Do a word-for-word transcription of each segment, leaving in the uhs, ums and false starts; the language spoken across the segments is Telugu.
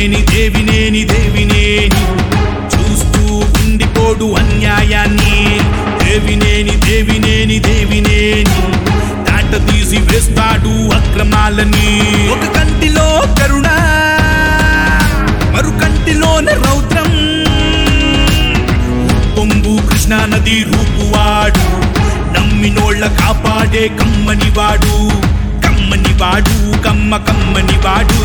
దేవినేని దేవినేని దేవినేని చూస్తూ ఉండిపోడు అన్యాయాన్ని దేవినేని దేవినేని దేవినేని దాట తీసి వేస్తాడు అక్రమాలని ఒక కంటిలో కరుణ మరు కంటిలోనే రౌద్రం పొంగు కృష్ణా నది రూపువాడు నమ్మినోళ్ళ కాపాడే కమ్మని వాడు కమ్మని వాడు కమ్మ కమ్మని వాడు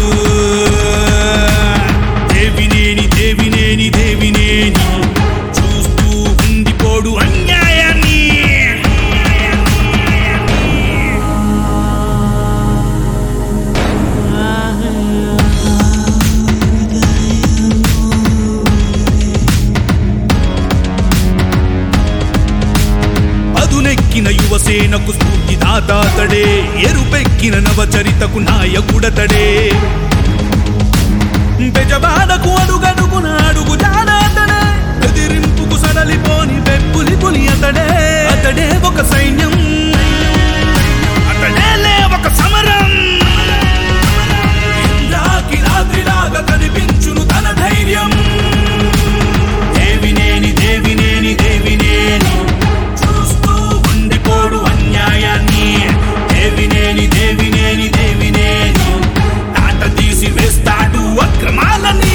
దేవినేని దేవినేని దేవినేని చూస్తూ ఉండిపోడు అన్యాయాన్ని అదునెక్కిన యువసేనకు స్ఫూర్తిదాతాతడే ఎరుపెక్కిన నవచరితకు నాయకుడతడే బెజబాడకు అడుగడుగున అడుగు జానాతడే ఎదిరింపుకు సడలిపోని వెప్పులి పులి అతడే అతడే ఒక సైన్యం అతడేలే ఒక సమరం ఇంద్రాకి రాత్రిలాగా కనిపించును తన ధైర్యం దేవినేని దేవినేని దేవినేని చూస్తూ ఉండిపోడు అన్యాయాన్ని దేవినేని దేవినేని దేవినేని ఆట తీసి వేస్తాడు అక్రమాలని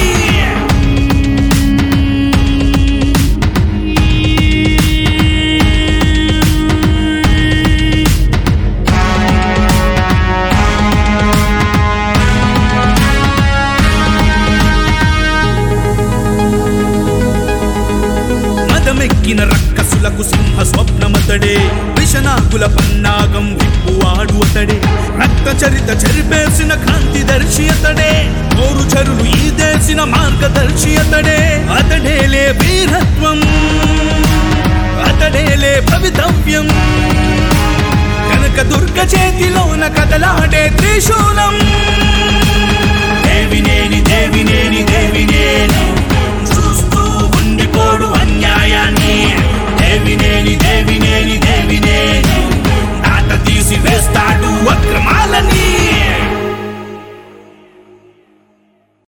మదమెక్కిన రక్కసులకు సింహ స్వప్నమతడే విషనాకుల పన్నాగం విప్పువాడు అతడే రక్త చరిత చెరిపేసిన క్రాంతి దర్శి అతడే నోరు చరులు ఈ దేశిన మార్గదర్శి అతడే అతడేలే వీరత్వం అతడేలే భవితవ్యం కనక దుర్గ చేతిలోన కదలాడే త్రిశూలం